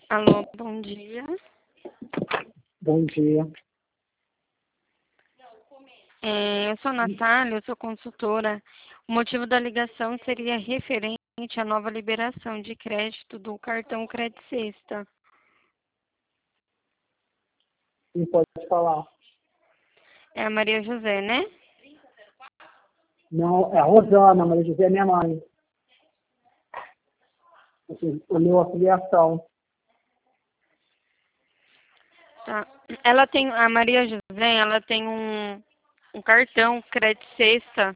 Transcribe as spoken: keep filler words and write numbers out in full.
Alô, bom dia. Bom dia. É, eu sou a Natália, eu sou consultora. O motivo da ligação seria referente à nova liberação de crédito do cartão Crédito Sexta. Quem pode falar? É a Maria José, né? Não, é a Rosana, Maria José é minha mãe. Assim, o meu afiliação. Tá. Ela tem, a Maria José, ela tem um, um cartão Crédito Sexta